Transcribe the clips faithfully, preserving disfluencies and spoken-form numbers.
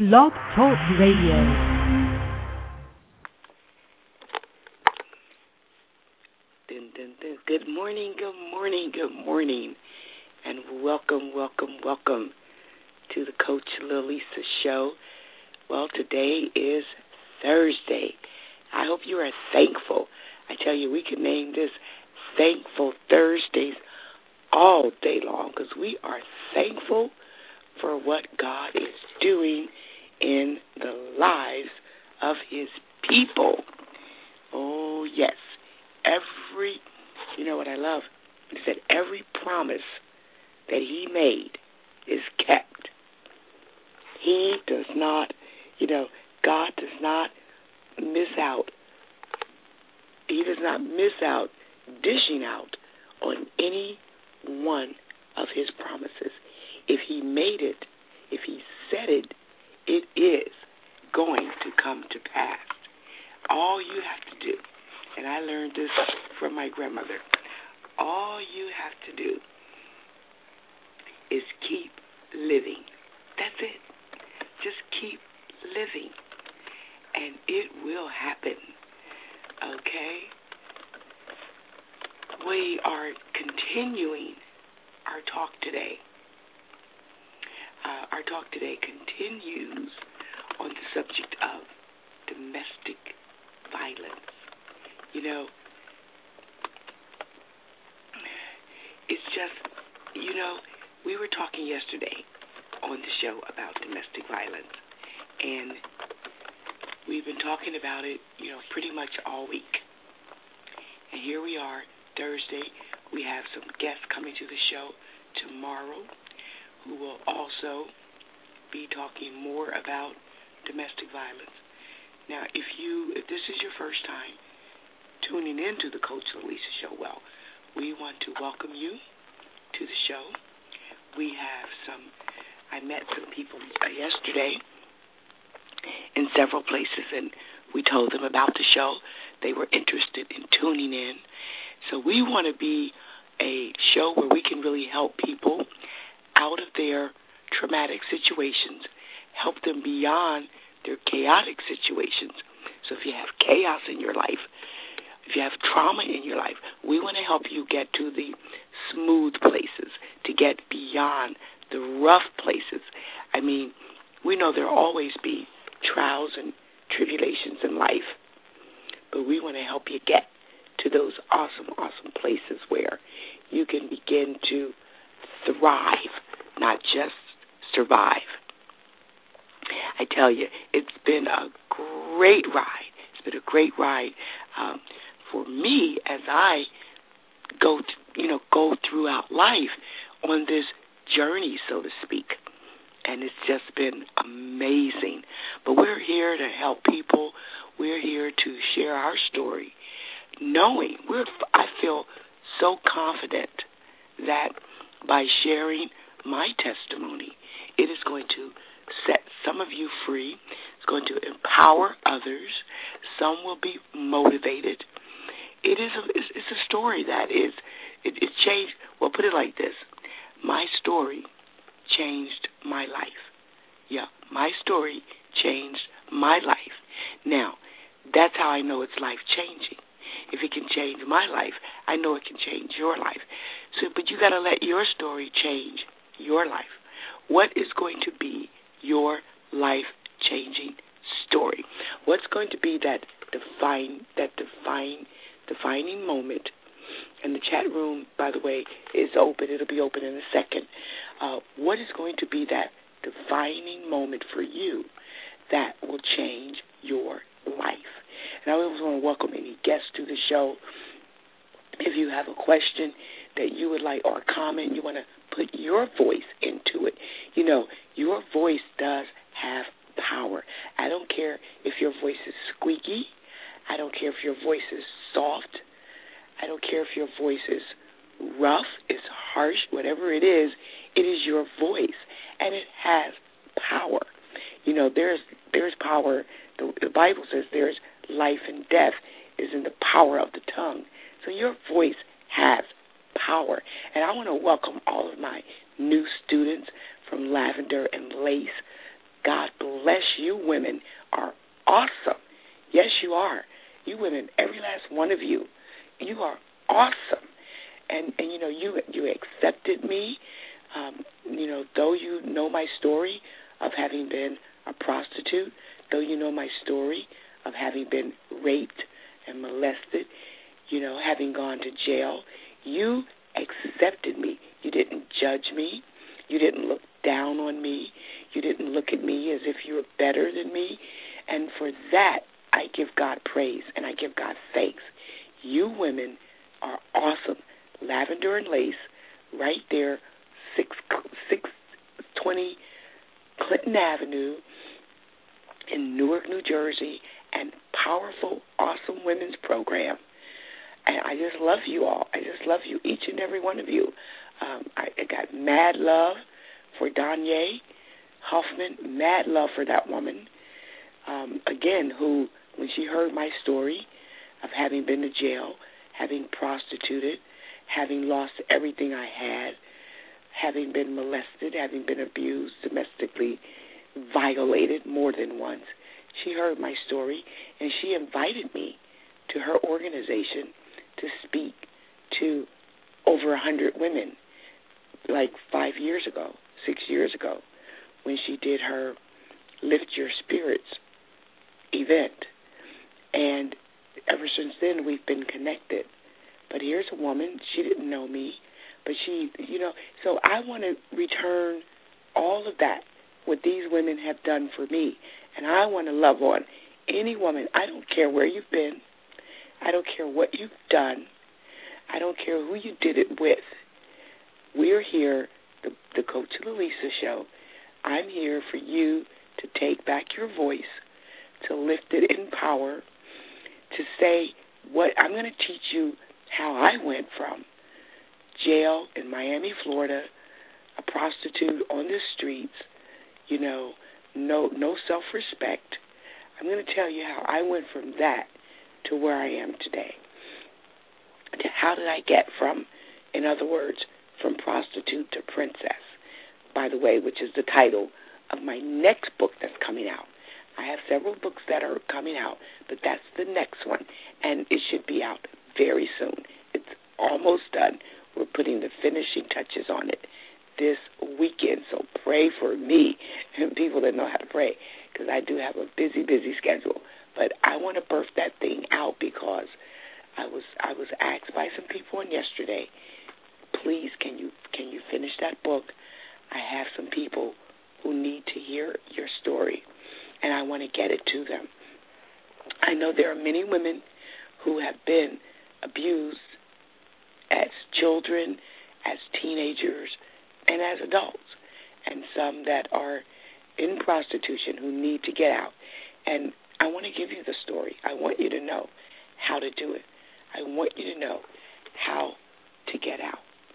Blog Talk Radio. Dun, dun, dun. Good morning, good morning, good morning, and welcome, welcome, welcome to the Coach Lalisa Show. Well, today is Thursday. I hope you are thankful. I tell you, we can name this Thankful Thursdays all day long because we are thankful for what God is doing in the lives of His people. Oh, yes. Every, you know what I love? He said every promise that He made is kept. He does not, you know, God does not miss out. He does not miss out dishing out on any one of His promises. If He made it, if He said it, it is going to come to pass. All you have to do, and I learned this from my grandmother, all you have to do is keep living. That's it. Just keep living, and it will happen. Okay? We are continuing our talk today. Uh, our talk today continues on the subject of domestic violence. You know, it's just, you know, we were talking yesterday on the show about domestic violence, and we've been talking about it, you know, pretty much all week. And here we are, Thursday. We have some guests coming to the show tomorrow who will also be talking more about domestic violence. Now, if you, if this is your first time tuning into the Coach Lalisa Show, well, we want to welcome you to the show. We have some, I met some people yesterday in several places, and we told them about the show. They were interested in tuning in. So we want to be a show where we can really help people out of their traumatic situations, help them beyond their chaotic situations. So if you have chaos in your life, if you have trauma in your life, we want to help you get to the smooth places, to get beyond the rough places. I mean, we know there will always be trials and tribulations in life, but we want to help you get to those awesome, awesome places where you can begin to thrive, not just survive. I tell you, it's been a great ride. It's been a great ride um, for me as I go, to, you know, go throughout life on this journey, so to speak. And it's just been amazing. But we're here to help people. We're here to share our story, knowing we're. I feel so confident that by sharing my testimony, it is going to set some of you free. It's going to empower others. Some will be motivated. It is a, it's, it's a story that is, it, it changed, well, put it like this. My story changed my life. Yeah, my story changed my life. Now, that's how I know it's life-changing. If it can change my life, I know it can change your life. So, but you got to let your story change your life. What is going to be your life-changing story? What's going to be that define that define defining moment? And the chat room, by the way, is open. It'll be open in a second. Uh, what is going to be that defining moment for you that will change your life? And I always want to welcome any guests to the show. If you have a question that you would like or a comment, you want to put your voice into it. You know, your voice does have power. I don't care if your voice is squeaky. I don't care if your voice is soft. I don't care if your voice is rough, is harsh, whatever it is, it is your voice, and it has power. You know, there's there's power. The, the Bible says there's life and death is in the power of the tongue. So your voice has power. And I want to welcome all of my new students from Lavender and Lace. God bless bless. You women are awesome. Yes, you are. You women, every last one of you, you are awesome. And, and you know, you you accepted me. Um, you know, though you know my story of having been a prostitute, though you know my story of having been raped and molested, you know, having gone to jail, you accepted me. You didn't judge me. You didn't look down on me. You didn't look at me as if you were better than me. And for that, I give God praise and I give God thanks. You women are awesome. Lavender and Lace, right there, six twenty Clinton Avenue in Newark, New Jersey, and powerful, awesome women's program. And I just love you all. I just love you, each and every one of you. Um, I, I got mad love for Danye Huffman, mad love for that woman, um, again, who, when she heard my story of having been to jail, having prostituted, having lost everything I had, having been molested, having been abused, domestically violated more than once, she heard my story, and she invited me to her organization to speak to over a hundred women, like five years ago, six years ago, when she did her Lift Your Spirits event. And ever since then, we've been connected. But here's a woman, she didn't know me, but she, you know, so I want to return all of that, what these women have done for me. And I want to love on any woman. I don't care where you've been. I don't care what you've done. I don't care who you did it with. We're here, the, the Coach Lalisa Show. I'm here for you to take back your voice, to lift it in power, to say what I'm going to teach you how I went from jail in Miami, Florida, a prostitute on the streets, you know, no no self-respect. I'm going to tell you how I went from that to where I am today. How did I get from, in other words, from prostitute to princess, by the way, which is the title of my next book that's coming out. I have several books that are coming out, but that's the next one, and it should be out very soon. It's almost done. We're putting the finishing touches on it this weekend, so pray for me and people that know how to pray, because I do have a busy, busy schedule. But I want to birth that thing out because I was I was asked by some people on yesterday, please, can you can you finish that book? I have some people who need to hear your story, and I want to get it to them. I know there are many women who have been abused as children, as teenagers, and as adults, and some that are in prostitution who need to get out. And I want to give you the story. I want you to know how to do it. I want you to know how to get out.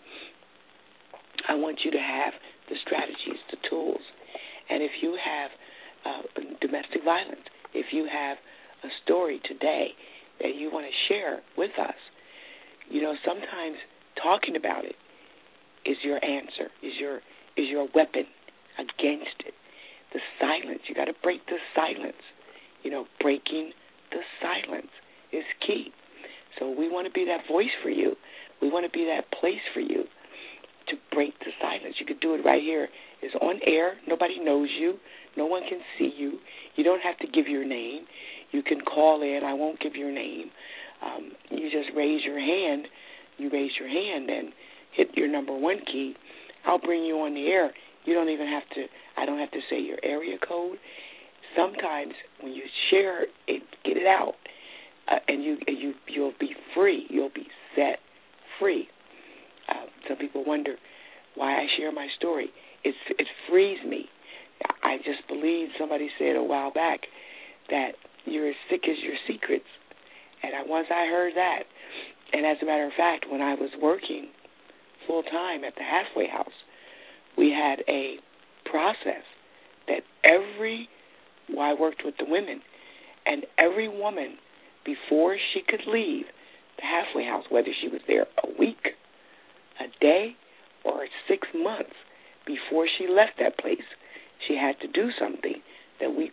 I want you to have the strategies, the tools. And if you have uh, domestic violence, if you have a story today that you want to share with us, you know, sometimes talking about it is your answer, is your is your weapon against it. The silence, you got to break the silence. You know, breaking the silence is key. So we want to be that voice for you. We want to be that place for you to break the silence. You could do it right here. It's on air. Nobody knows you. No one can see you. You don't have to give your name. You can call in. I won't give your name. Um, you just raise your hand. You raise your hand and hit your number one key. I'll bring you on the air. You don't even have to, I don't have to say your area code. Sometimes when you share it, get it out, uh, and you, you, you'll be free. You'll be set free. Uh, some people wonder why I share my story. It's, it frees me. I just believe somebody said a while back that you're as sick as your secrets. And I, once I heard that, and as a matter of fact, when I was working full-time at the halfway house, we had a process that every, well, I worked with the women, and every woman, before she could leave the halfway house, whether she was there a week, a day, or six months, before she left that place, she had to do something that we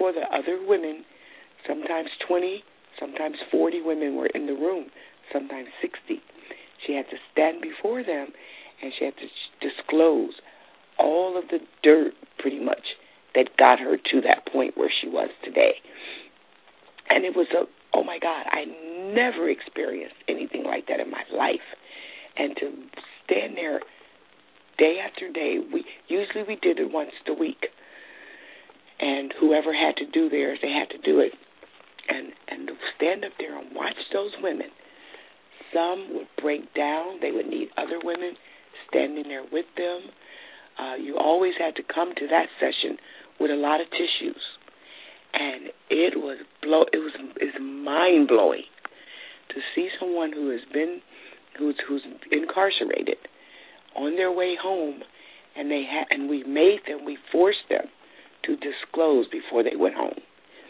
before the other women, sometimes twenty, sometimes forty women were in the room, sometimes sixty. She had to stand before them, and she had to disclose all of the dirt, pretty much, that got her to that point where she was today. And it was a, oh my God, I never experienced anything like that in my life. And to stand there day after day, we usually we did it once a week. And whoever had to do theirs, they had to do it. And and to stand up there and watch those women, some would break down. They would need other women standing there with them. Uh, you always had to come to that session with a lot of tissues. And it was blow. It was it's mind blowing to see someone who has been who's who's incarcerated on their way home, and they ha- and we made them, we forced them to disclose before they went home.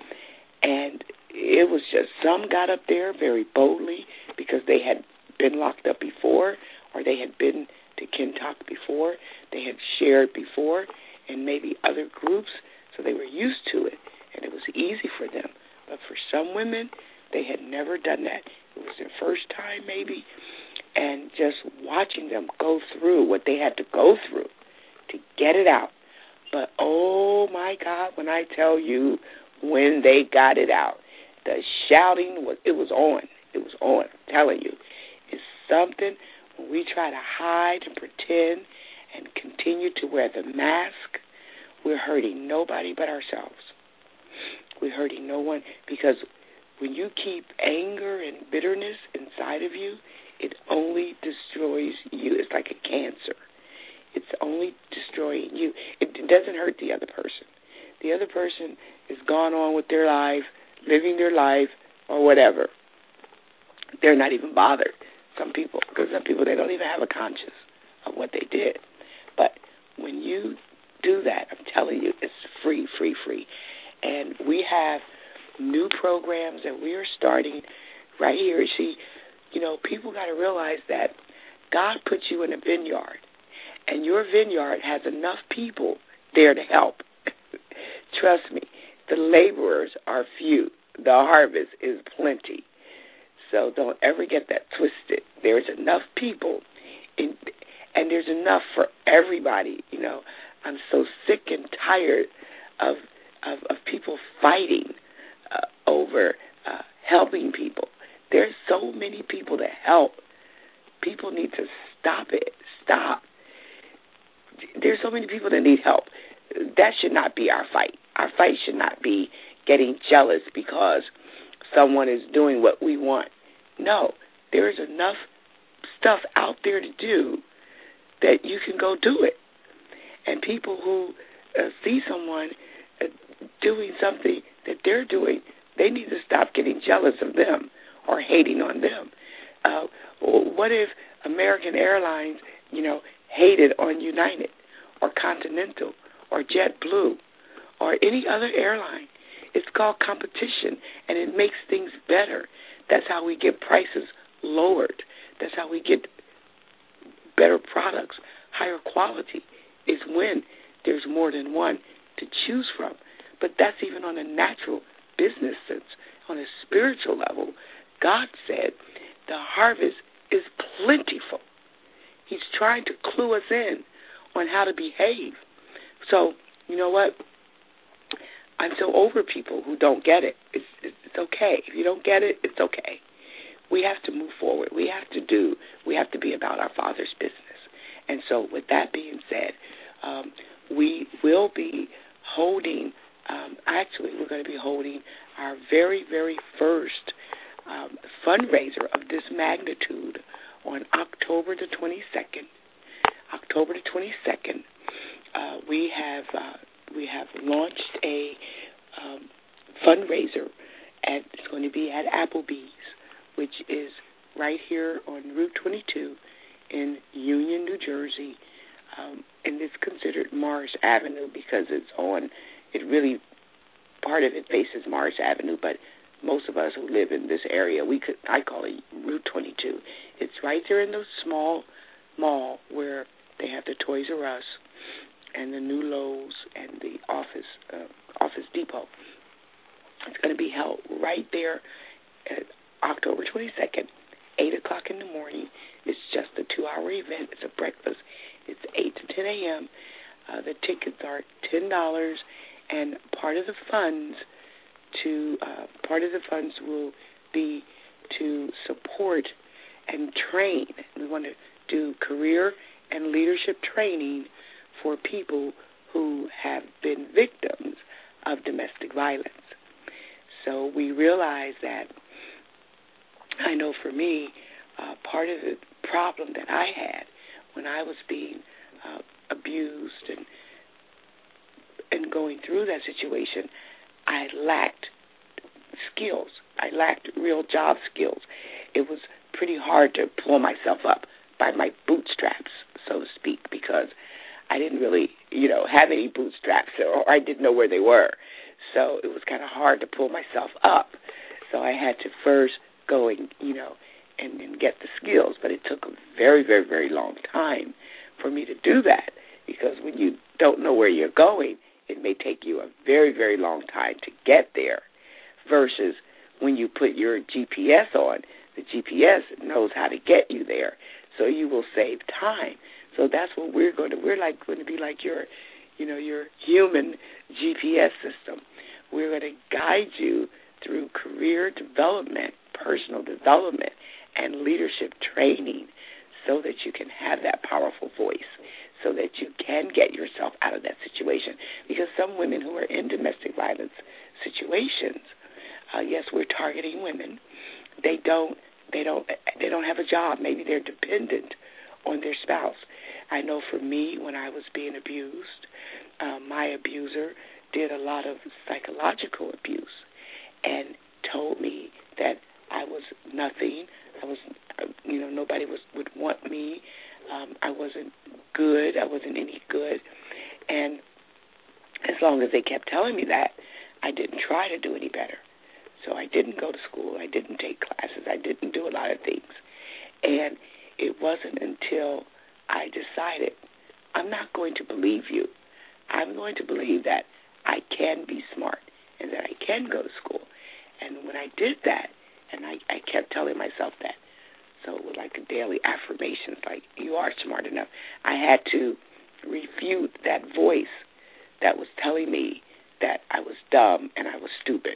And it was just, some got up there very boldly because they had been locked up before, or they had been to Kintalk before, they had shared before, and maybe other groups, so they were used to it, and it was easy for them. But for some women, they had never done that. It was their first time maybe, and just watching them go through what they had to go through to get it out. But, oh, my God, when I tell you, when they got it out, the shouting, was it was on. It was on, I'm telling you. It's something when we try to hide and pretend and continue to wear the mask, we're hurting nobody but ourselves. We're hurting no one, because when you keep anger and bitterness inside of you, it only destroys you. It's like a cancer. It's only destroying you. It doesn't hurt the other person. The other person is gone on with their life, living their life, or whatever. They're not even bothered. Some people, because some people, they don't even have a conscience of what they did. But when you do that, I'm telling you, it's free, free, free. And we have new programs that we are starting right here. See, you know, people got to realize that God put you in a vineyard, and your vineyard has enough people there to help. Trust me, the laborers are few. The harvest is plenty. So don't ever get that twisted. There's enough people, in, and there's enough for everybody. You know, I'm so sick and tired of of, of people fighting uh, over uh, helping people. There's so many people to help. People need to stop it. Stop. There's so many people that need help. That should not be our fight. Our fight should not be getting jealous because someone is doing what we want. No, there is enough stuff out there to do that you can go do it. And people who uh, see someone uh, doing something that they're doing, they need to stop getting jealous of them or hating on them. Uh, what if American Airlines, you know, hated on United or Continental or JetBlue or any other airline? It's called competition, and it makes things better. That's how we get prices lowered. That's how we get better products, higher quality, is when there's more than one to choose from. But that's even on a natural business sense. On a spiritual level, God said the harvest is plentiful. He's trying to clue us in on how to behave. So, you know what? I'm so over people who don't get it. It's, it's okay. If you don't get it, it's okay. We have to move forward. We have to do, we have to be about our Father's business. And so with that being said, um, we will be holding, um, actually we're going to be holding our very, very first um, fundraiser of this magnitude on October the twenty-second. October the twenty-second, uh, we have uh, we have launched a um, fundraiser, and it's going to be at Applebee's, which is right here on Route twenty-two in Union, New Jersey, um, and it's considered Mars Avenue because it's on. It really part of it faces Mars Avenue, but most of us who live in this area, we could I call it Route twenty-two. It's right there in the small mall where they have the Toys R Us and the new Lowe's and the Office uh, Office Depot. It's going to be held right there at October twenty-second, eight o'clock in the morning. It's just a two-hour event. It's a breakfast. It's eight to ten a.m. Uh, the tickets are ten dollars, and part of the funds to uh, part of the funds will be to support and train. We want to do career and leadership training for people who have been victims of domestic violence. So we realize that, I know for me, uh, part of the problem that I had when I was being uh, abused and and going through that situation, I lacked skills. I lacked real job skills. It was pretty hard to pull myself up by my bootstraps, so to speak, because I didn't really, you know, have any bootstraps, or I didn't know where they were. So it was kind of hard to pull myself up. So I had to first go and, you know, and, and get the skills. But it took a very, very, very long time for me to do that, because when you don't know where you're going, it may take you a very, very long time to get there, versus when you put your G P S on, the G P S knows how to get you there, so you will save time. So that's what we're going to, we're like going to be like your, you know, your human G P S system. We're going to guide you through career development, personal development, and leadership training so that you can have that powerful voice, so that you can get yourself out of that situation. Because some women who are in domestic violence situations, uh, yes, we're targeting women. They don't, they don't, they don't have a job. Maybe they're dependent on their spouse. I know for me, when I was being abused, uh, my abuser did a lot of psychological abuse and told me that I was nothing. I was, you know, nobody was would want me. Um, I wasn't good. I wasn't any good. And as long as they kept telling me that, I didn't try to do any better. So I didn't go to school. I didn't take classes. I didn't do a lot of things. And it wasn't until I decided, I'm not going to believe you. I'm going to believe that I can be smart and that I can go to school. And when I did that, and I, I kept telling myself that, so it was like a daily affirmations, like, you are smart enough. I had to refute that voice that was telling me that I was dumb and I was stupid,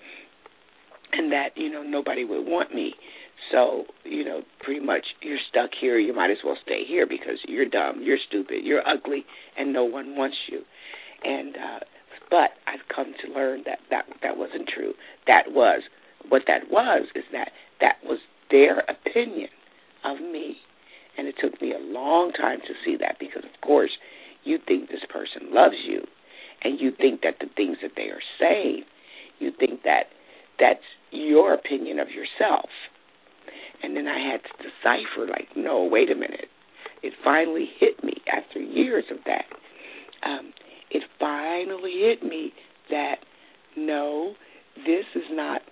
and that, you know, nobody would want me. So, you know, pretty much you're stuck here. You might as well stay here because you're dumb, you're stupid, you're ugly, and no one wants you. And uh, but I've come to learn that, that that wasn't true. That was, what that was is that that was their opinion of me. And it took me a long time to see that, because, of course, you think this person loves you, and you think that the things that they are saying, you think that that's your opinion of yourself. And then I had to decipher, like, no, wait a minute. It finally hit me after years of that. Um, it finally hit me that, no, this is not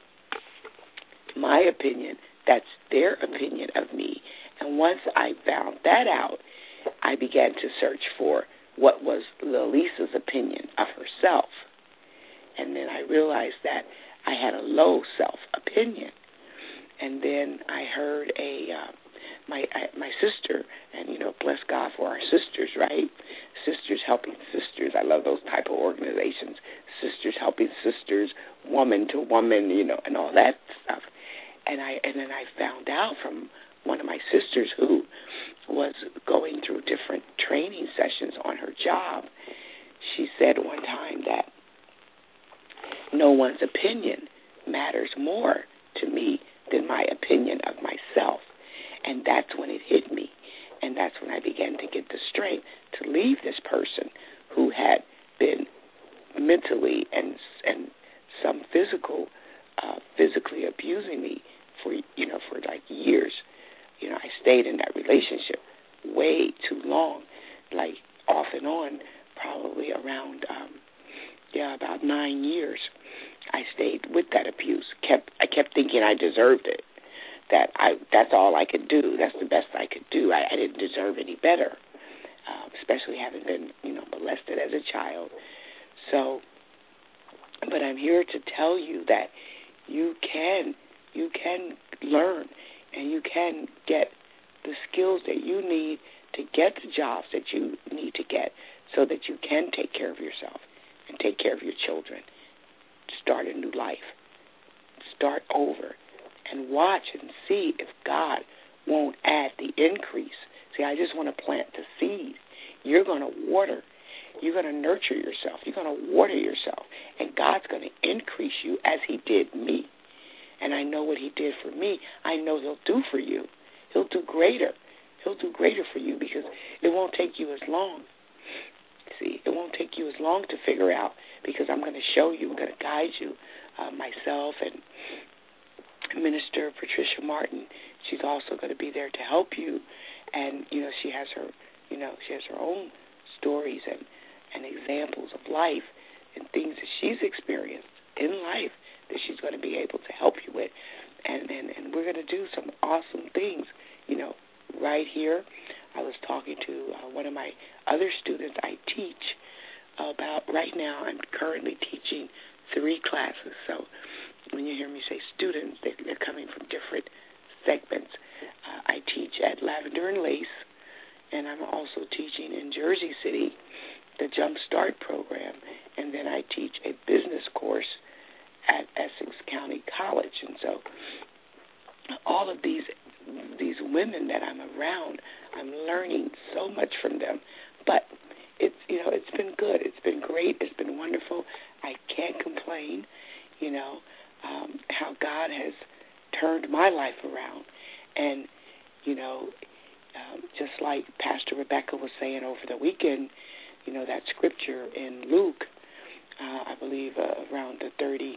my opinion. That's their opinion of me. And once I found that out, I began to search for what was Lilisa's opinion of herself. And then I realized that I had a low self-opinion. And then I heard a uh, my I, my sister, and, you know, bless God for our sisters, right? Sisters Helping Sisters. I love those type of organizations. Sisters Helping Sisters, woman to woman, you know, and all that stuff. And I and then I found out from one of my sisters who was going through different training sessions on her job. She said one time that no one's opinion matters more to me than my opinion of myself. And that's when it hit me. And that's when I began to get the strength to leave this person who had been mentally and and some physical, uh, physically abusing me for, you know, for like years. You know, I stayed in that relationship way too long, like off and on, probably around, um, yeah, about nine years. I stayed with that abuse. Kept I kept thinking I deserved it. That I that's all I could do. That's the best I could do. I, I didn't deserve any better, um, especially having been, you know, molested as a child. So But I'm here to tell you that you can, you can learn and you can get the skills that you need to get the jobs that you need to get so that you can take care of yourself and take care of your children. Start a new life. Start over and watch and see if God won't add the increase. See, I just want to plant the seed. You're going to water. You're going to nurture yourself. You're going to water yourself. And God's going to increase you as he did me. And I know what he did for me. I know he'll do for you. He'll do greater. He'll do greater for you because it won't take you as long. See, it won't take you as long to figure out because I'm going to show you, I'm going to guide you, uh, myself and Minister Patricia Martin. She's also going to be there to help you. And, you know, she has her, you know, she has her own stories and, and examples of life and things that she's experienced in life that she's going to be able to help you with. And, and, and we're going to do some awesome things, you know, right here. I was talking to uh, one of my other students I teach about right now. I'm currently teaching three classes. So when you hear me say students, they, they're coming from different segments. Uh, I teach at Lavender and Lace, and I'm also teaching in Jersey City, the Jump Start program, and then I teach a business course at Essex County College. And so all of these these women that I'm around, I'm learning so much from them. But it's, you know, it's been good. It's been great. It's been wonderful. I can't complain, you know, um, how God has turned my life around. And, you know, um, just like Pastor Rebecca was saying over the weekend, you know, that scripture in Luke, uh, I believe uh, around the thirty,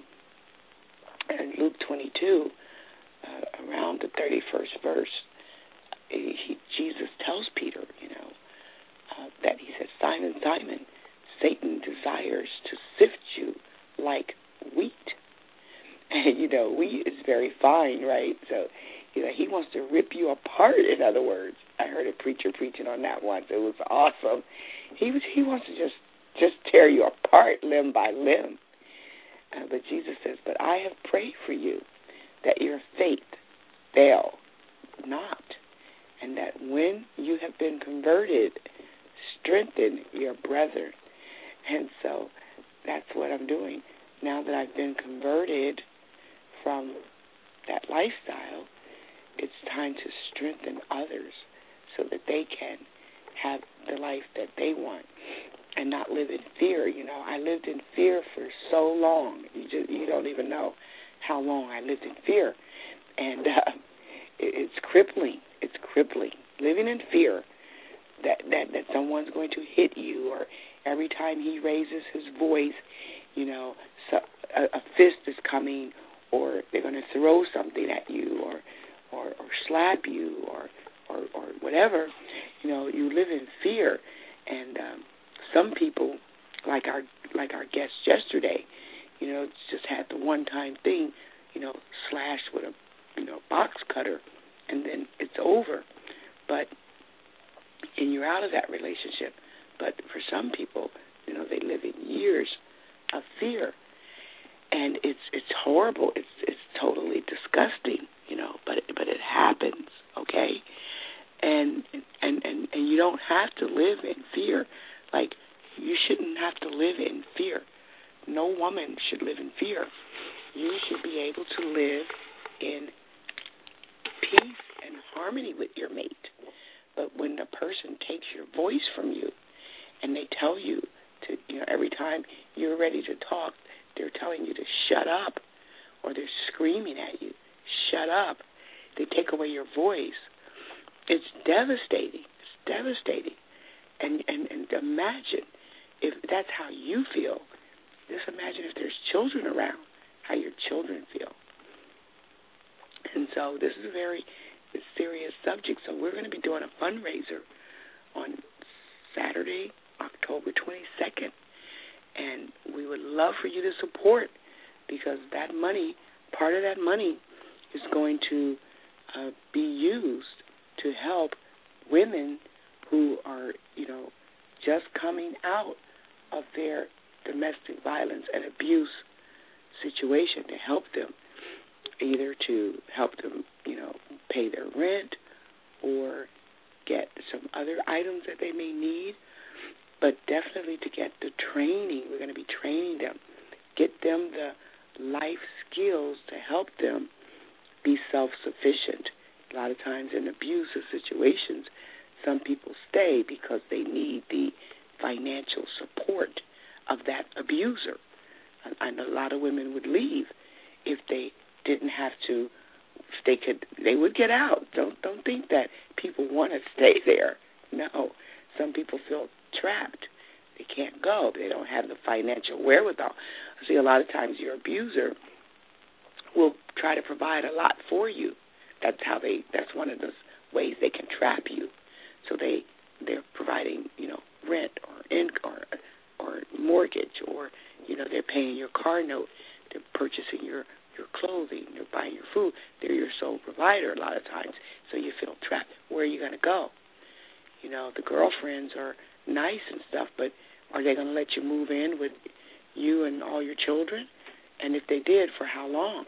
in Luke twenty-two, uh, around the thirty-first verse, he, Jesus tells Peter, you know, uh, that he says, Simon, Simon, Satan desires to sift you like wheat. And, you know, wheat is very fine, right? So, you know, he wants to rip you apart, in other words. I heard a preacher preaching on that once. It was awesome. He was, he wants to just, just tear you apart limb by limb. Uh, but Jesus says, but I have prayed for you that your faith fail not, and that when you have been converted, strengthen your brethren. And so that's what I'm doing. Now that I've been converted from that lifestyle, it's time to strengthen others so that they can have the life that they want and not live in fear. You know, I lived in fear for so long. You just, you don't even know how long I lived in fear. And uh, it, it's crippling. It's crippling. Living in fear that, that, that someone's going to hit you, or every time he raises his voice, you know, so a, a fist is coming, or they're going to throw something at you, or or, or slap you, or, or or whatever. You know, you live in fear. And um, some people, like our like our guest yesterday, you know, just had the one-time thing, you know, slashed with a, you know, box cutter, and then it's over. But, and you're out of that relationship. But for some people, you know, they live in years of fear. And it's it's horrible. It's it's totally disgusting, you know, but it, but it happens, okay? And, and, and, and you don't have to live in fear. Like, you shouldn't have to live in fear. No woman should live in fear. You should be able to live in peace and harmony with your mate. But when the person takes your voice from you and they tell you to, you know, every time you're ready to talk, they're telling you to shut up, or they're screaming at you, shut up. They take away your voice. It's devastating. It's devastating. And, and, and imagine if that's how you feel. Just imagine if there's children around, how your children feel. And so this is a very serious subject. So we're going to be doing a fundraiser on Saturday, October twenty-second. And we would love for you to support, because that money, part of that money is going to uh, be used to help women who are, you know, just coming out of their domestic violence and abuse situation to help them, either to help them, you know, pay their rent or get some other items that they may need, but definitely to get the training. We're going to be training them, get them the life skills to help them be self-sufficient. A lot of times in abusive situations, some people stay because they need the financial support of that abuser. I know a lot of women would leave if they didn't have to. If they could, they would get out. Don't don't think that people want to stay there. No, some people feel trapped. They can't go. They don't have the financial wherewithal. I see a lot of times your abuser will try to provide a lot for you. That's how they. That's one of the ways they can trap you. So they they're providing, you know, rent or in or or mortgage, or you know, they're paying your car note. They're purchasing your your clothing. They're buying your food. They're your sole provider a lot of times. So you feel trapped. Where are you going to go? You know, the girlfriends are nice and stuff, but are they going to let you move in with you and all your children? And if they did, for how long?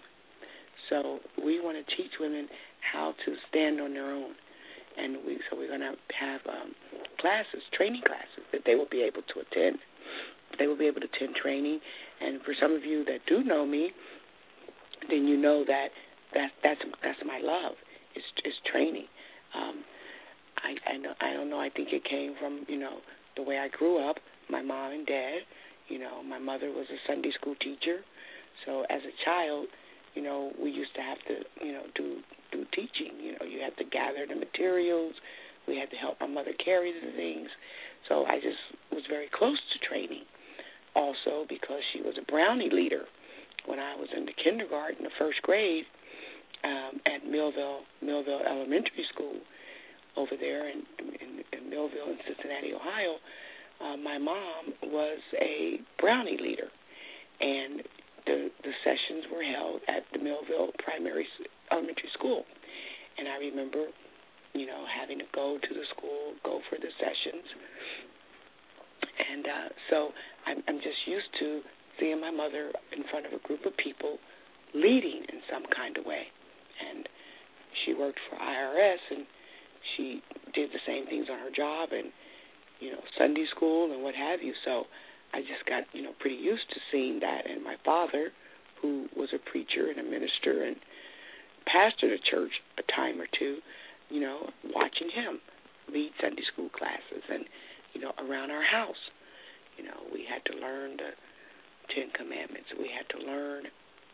So we want to teach women how to stand on their own. And we, so we're going to have um, classes, training classes that they will be able to attend. They will be able to attend training. And for some of you that do know me, then you know that, that that's that's my love, is is training. Um, I I, know, I don't know. I think it came from, you know, the way I grew up. My mom and dad. You know, my mother was a Sunday school teacher. So as a child, you know, we used to have to, you know, do do teaching. You know, you had to gather the materials. We had to help my mother carry the things. So I just was very close to training. Also because she was a Brownie leader. When I was in the kindergarten, the first grade, um, at Millville Millville Elementary School over there in, in, in Millville in Cincinnati, Ohio, uh, my mom was a Brownie leader. And the, the sessions were held at the Millville Primary Elementary School. And I remember, you know, having to go to the school, go for the sessions. And uh, so I'm, I'm just used to seeing my mother in front of a group of people leading in some kind of way. And she worked for I R S, and she did the same things on her job and, you know, Sunday school and what have you. So I just got, you know, pretty used to seeing that. And my father, who was a preacher and a minister and pastored a church a time or two, you know, watching him lead Sunday school classes and, you know, around our house. You know, we had to learn the Ten Commandments. We had to learn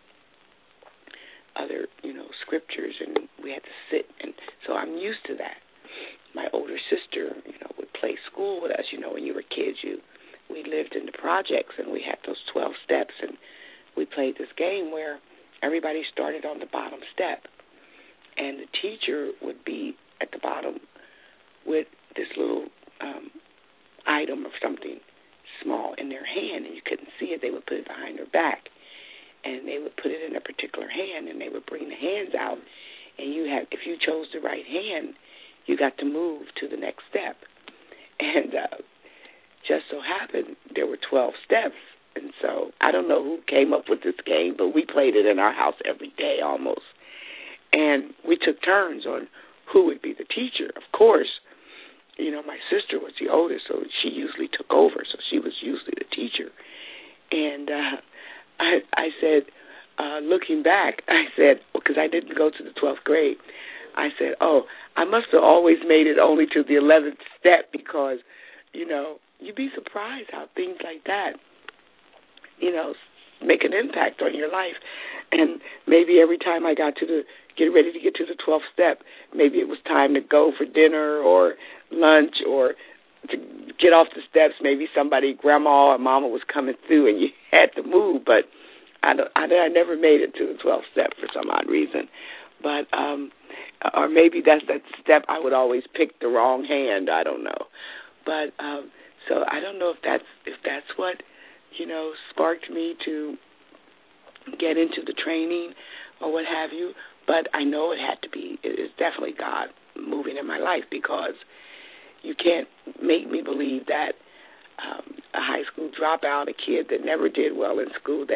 other, you know, scriptures, and we had to sit. And so I'm used to that. My older sister, you know, would play school with us. You know, when you were kids, you we lived in the projects, and we had those twelve steps, and we played this game where everybody started on the bottom step, and the teacher would be at the bottom with this little um, item of something small in their hand, and you couldn't see it. They would put it behind their back, and they would put it in a particular hand, and they would bring the hands out, and you had, if you chose the right hand, you got to move to the next step. And uh, just so happened there were twelve steps, and so I don't know who came up with this game, but we played it in our house every day almost, and we took turns on who would be the teacher. Of course, you know, my sister was the oldest, so she usually took over, so she was usually the teacher. And uh, I, I said, uh, looking back, I said, because I didn't go to the twelfth grade, I said, oh, I must have always made it only to the eleventh step because, you know, you'd be surprised how things like that, you know, make an impact on your life. And maybe every time I got to the, get ready to get to the twelfth step, maybe it was time to go for dinner or lunch or to get off the steps. Maybe somebody, grandma or mama was coming through and you had to move, but I, don't, I, I never made it to the twelfth step for some odd reason. But, um, or maybe that's that step I would always pick the wrong hand. I don't know. But, um, so I don't know if that's, if that's what, you know, sparked me to get into the training or what have you. But I know it had to be, it is definitely God moving in my life, because you can't make me believe that um, a high school dropout, a kid that never did well in school, that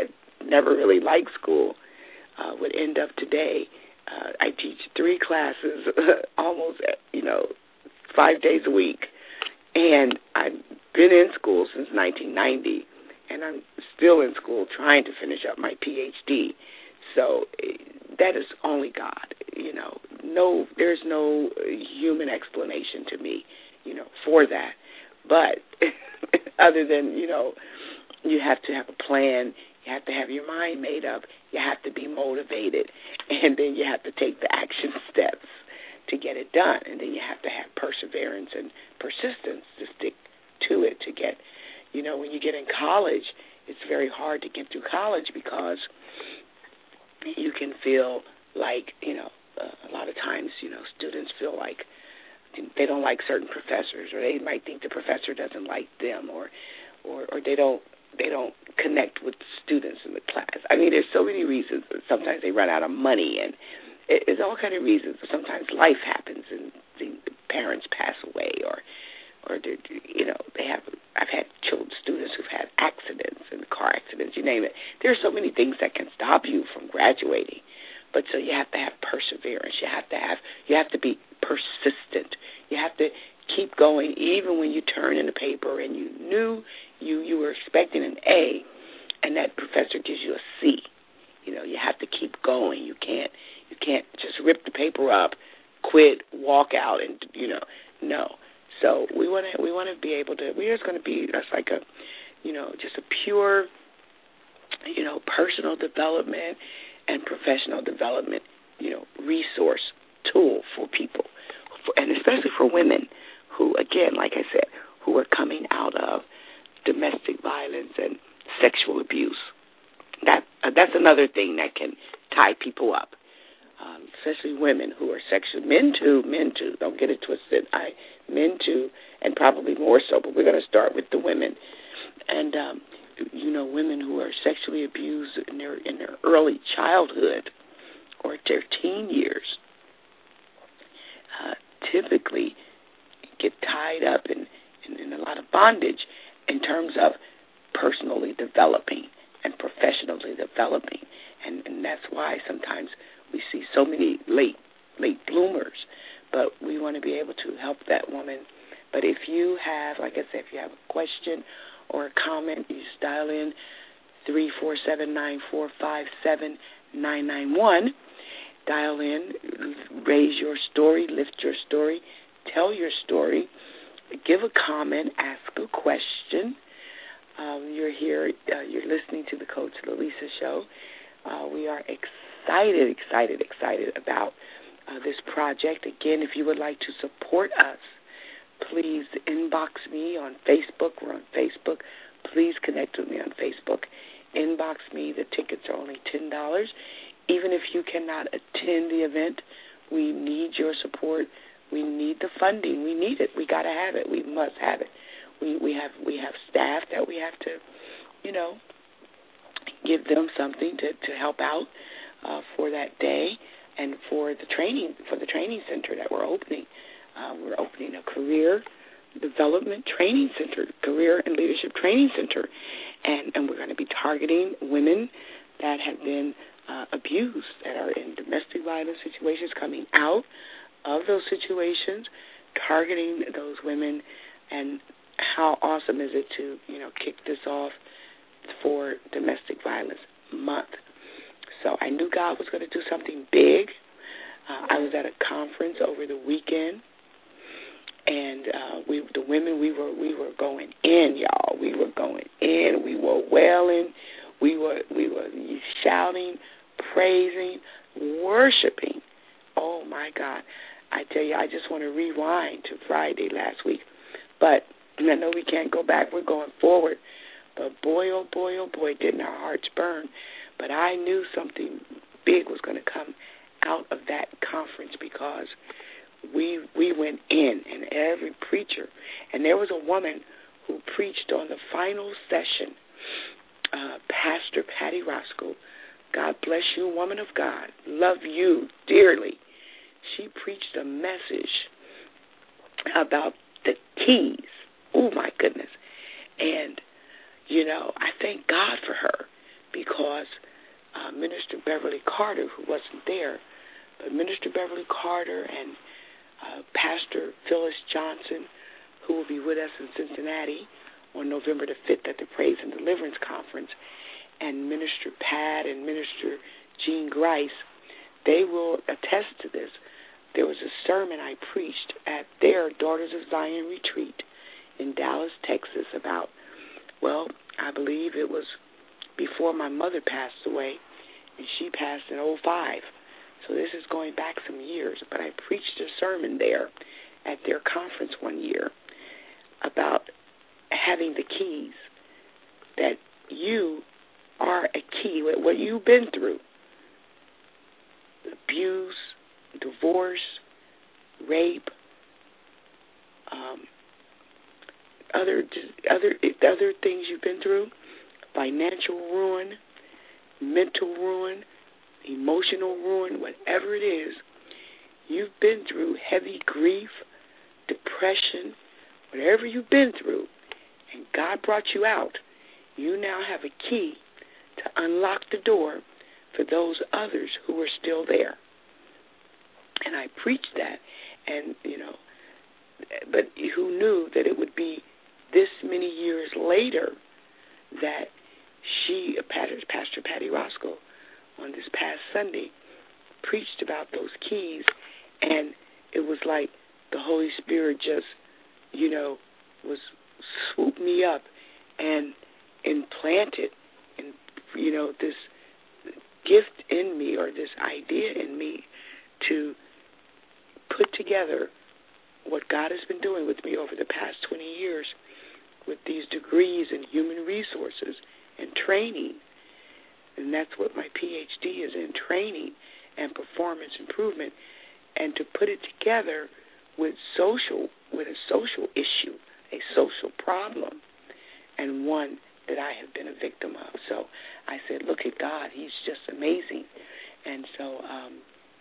never really liked school uh, would end up today. Uh, I teach three classes almost, you know, five days a week. And I've been in school since nineteen ninety, and I'm still in school trying to finish up my P H D. So that is only God, you know. No, there's no human explanation to me, you know, for that. But other than, you know, you have to have a plan, you have to have your mind made up, you have to be motivated, and then you have to take the action steps to get it done. And then you have to have perseverance and persistence to stick to it to get, you know, when you get in college, it's very hard to get through college because you can feel like, you know, uh, a lot of times, you know, students feel like they don't like certain professors, or they might think the professor doesn't like them, or, or, or they don't they don't connect with students in the class. I mean, there's so many reasons. Sometimes they run out of money, and it's all kind of reasons. Sometimes life happens, and the parents pass away, or, or you know, they have. I've had children, students who've had accidents and car accidents, you name it. There are so many things that can stop you from graduating, but so you have to have perseverance. You have to have. You have to be persistent. You have to keep going, even when you turn in the paper and you knew you you were expecting an A, and that professor gives you a C. You know, you have to keep going. You can't. You can't just rip the paper up, quit, walk out, and, you know, no. So we want to we want to be able to, we're just going to be, that's like a, you know, just a pure, you know, personal development and professional development, you know, resource tool for people, for, and especially for women who, again, like I said, who are coming out of domestic violence and sexual abuse. That uh, that's another thing that can tie people up. Um, especially women who are sexually, men too, men too, don't get it twisted, I, men too, and probably more so, but we're going to start with the women. And, um, you know, women who are sexually abused in their, in their early childhood or their teen years uh, typically get tied up in, in, in a lot of bondage in terms of personally developing and professionally developing. And, and that's why sometimes we see so many late late bloomers, but we want to be able to help that woman. But if you have, like I said, if you have a question or a comment, you just dial in three four seven, nine four five, seven nine nine one. Dial in, raise your story, lift your story, tell your story, give a comment, ask a question. Um, you're here, uh, you're listening to the Coach Lalisa Show. Uh, we are excited, excited, excited about uh, this project. Again, if you would like to support us, please inbox me on Facebook. We're on Facebook. Please connect with me on Facebook. Inbox me. The tickets are only ten dollars. Even if you cannot attend the event, we need your support. We need the funding. We need it. We got to have it. We must have it. We we have we have staff that we have to, you know, give them something to, to help out uh, for that day, and for the training for the training center that we're opening. Uh, we're opening a career development training center, career and leadership training center, and, and we're going to be targeting women that have been uh, abused, that are in domestic violence situations, coming out of those situations, targeting those women. And how awesome is it to, you know, kick this off for Domestic Violence Month. So I knew God was going to do something big. Uh, I was at a conference over the weekend, and uh, we, the women, we were we were going in, y'all. We were going in. We were wailing. We were we were shouting, praising, worshiping. Oh my God! I tell you, I just want to rewind to Friday last week, but I know we can't go back. We're going forward. But boy, oh boy, oh boy, didn't our hearts burn. But I knew something big was going to come out of that conference, because we we went in, and every preacher, and there was a woman who preached on the final session, uh, Pastor Patty Roscoe. God bless you, woman of God. Love you dearly. She preached a message about the keys. Oh, my goodness. And, you know, I thank God for her, because uh, Minister Beverly Carter, who wasn't there, but Minister Beverly Carter and uh, Pastor Phyllis Johnson, who will be with us in Cincinnati on November the fifth at the Praise and Deliverance Conference, and Minister Pat and Minister Jean Grice, they will attest to this. There was a sermon I preached at their Daughters of Zion retreat in Dallas, Texas, about, well, I believe it was before my mother passed away, and she passed in oh five. So this is going back some years, but I preached a sermon there at their conference one year about having the keys, that you are a key. What you've been through, abuse, divorce, rape, um, other other other things you've been through, financial ruin, mental ruin, emotional ruin, whatever it is, you've been through heavy grief, depression, whatever you've been through, and God brought you out, you now have a key to unlock the door for those others who are still there. And I preached that, and, you know, but who knew that it would be this many years later that she, Pastor Patty Roscoe, on this past Sunday, preached about those keys, and it was like the Holy Spirit just, you know, was swooped me up and implanted, and you know, this gift in me, or this idea in me, to put together what God has been doing with me over the past twenty years with these degrees in human resources and training. And that's what my P H D is in, training and performance improvement, and to put it together with social, with a social issue, a social problem, and one that I have been a victim of. So I said, look at God, he's just amazing. And so um,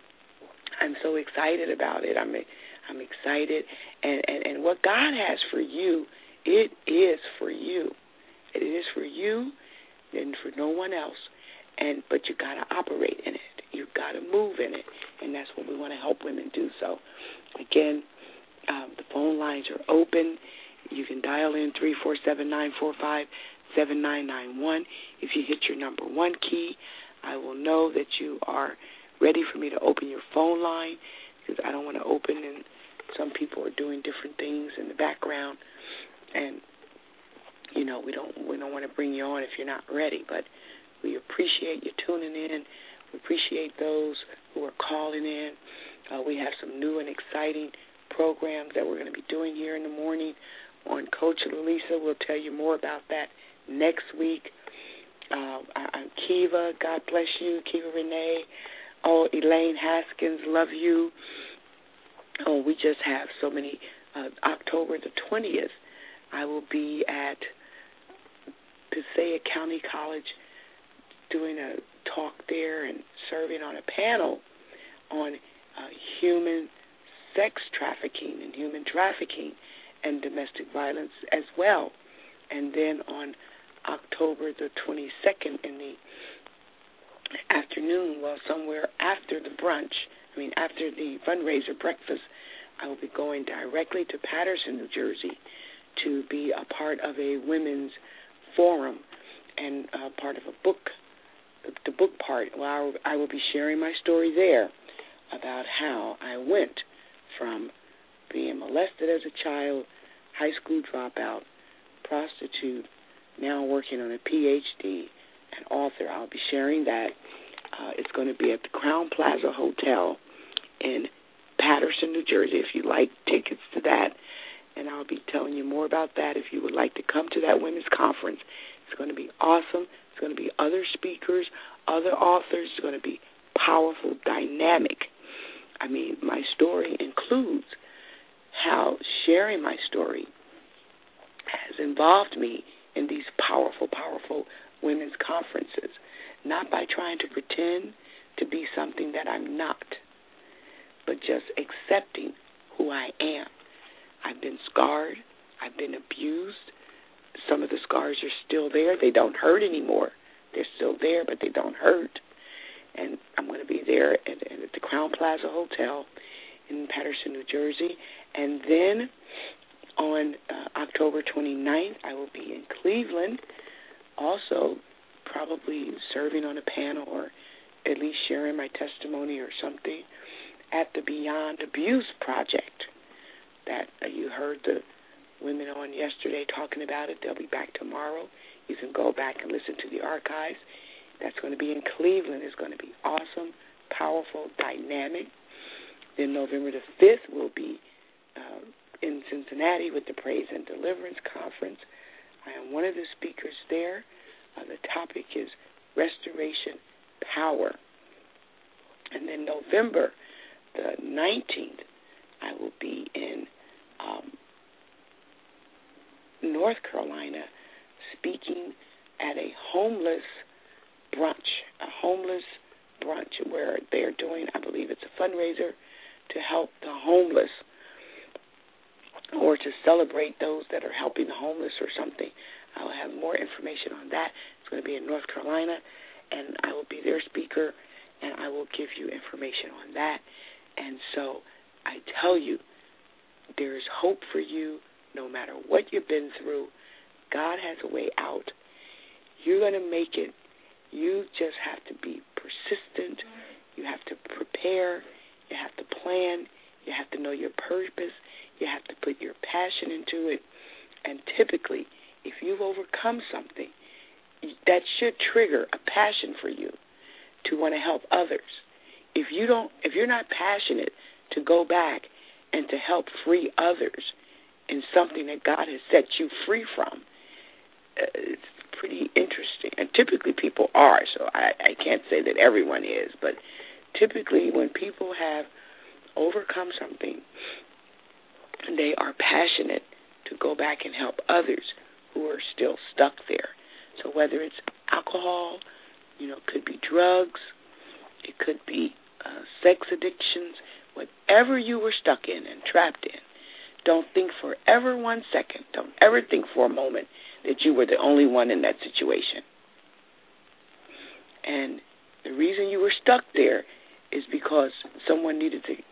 I'm so excited about it. I'm I'm excited. And, and, and what God has for you, it is for you. It is for you and for no one else. And but you got to operate in it. You got to move in it, and that's what we want to help women do. So, again, um, the phone lines are open. You can dial in three four seven, nine four five, seven nine nine one. If you hit your number one key, I will know that you are ready for me to open your phone line, because I don't want to open and some people are doing different things in the background, and you know we don't we don't want to bring you on if you're not ready. But we appreciate you tuning in. We appreciate those who are calling in. Uh, we have some new and exciting programs that we're going to be doing here in the morning on Coach Lalisa. We'll tell you more about that next week. Uh, I, I'm Kiva. God bless you. Kiva Renee. Oh, Elaine Haskins, love you. Oh, we just have so many. Uh, October the twentieth, I will be at Passaic County College doing a talk there and serving on a panel on uh, human sex trafficking and human trafficking and domestic violence as well. And then on October the twenty-second in the afternoon, well, somewhere after the brunch, I mean after the fundraiser breakfast, I will be going directly to Patterson, New Jersey, to be a part of a women's forum and uh, part of a book, the book part. Well, I will be sharing my story there about how I went from being molested as a child, high school dropout, prostitute, now working on a P H D, and author. I'll be sharing that. Uh, it's going to be at the Crown Plaza Hotel in Patterson, New Jersey, if you'd like tickets to that. And I'll be telling you more about that if you would like to come to that women's conference. It's going to be awesome. It's going to be other speakers, other authors. It's going to be powerful, dynamic. I mean, my story includes how sharing my story has involved me in these powerful, powerful women's conferences, not by trying to pretend to be something that I'm not, but just accepting who I am. I've been scarred. I've been abused. Some of the scars are still there. They don't hurt anymore. They're still there, but they don't hurt. and I'm going to be there at, at the Crown Plaza Hotel in Paterson, New Jersey. And then on uh, October twenty-ninth, I will be in Cleveland, also probably serving on a panel or at least sharing my testimony or something at the Beyond Abuse Project that uh, you heard the women on yesterday talking about it. They'll be back tomorrow. You can go back and listen to the archives. That's going to be in Cleveland. It's going to be awesome, powerful, dynamic. Then November the fifth, we'll be uh, in Cincinnati with the Praise and Deliverance Conference. I am one of the speakers there. Uh, the topic is Restoration Power. And then November the nineteenth, I will be in um, North Carolina speaking at a homeless brunch, a homeless brunch where they're doing, I believe it's a fundraiser to help the homeless or to celebrate those that are helping the homeless or something. I will have more information on that. It's going to be in North Carolina, and I will be their speaker, and I will give you information on that. And so I tell you, there is hope for you no matter what you've been through. God has a way out. You're going to make it. You just have to be persistent. You have to prepare. You have to plan. You have to know your purpose. You have to put your passion into it. And typically, if you've overcome something, that should trigger a passion for you to want to help others. If you don't, if you're not passionate to go back and to help free others in something that God has set you free from, uh, it's pretty interesting. And typically people are, so I, I can't say that everyone is, but typically when people have overcome something, they are passionate to go back and help others who are still stuck there. So whether it's alcohol, you know, it could be drugs, it could be uh, sex addictions, whatever you were stuck in and trapped in, don't think for ever one second, don't ever think for a moment that you were the only one in that situation. And the reason you were stuck there is because someone needed to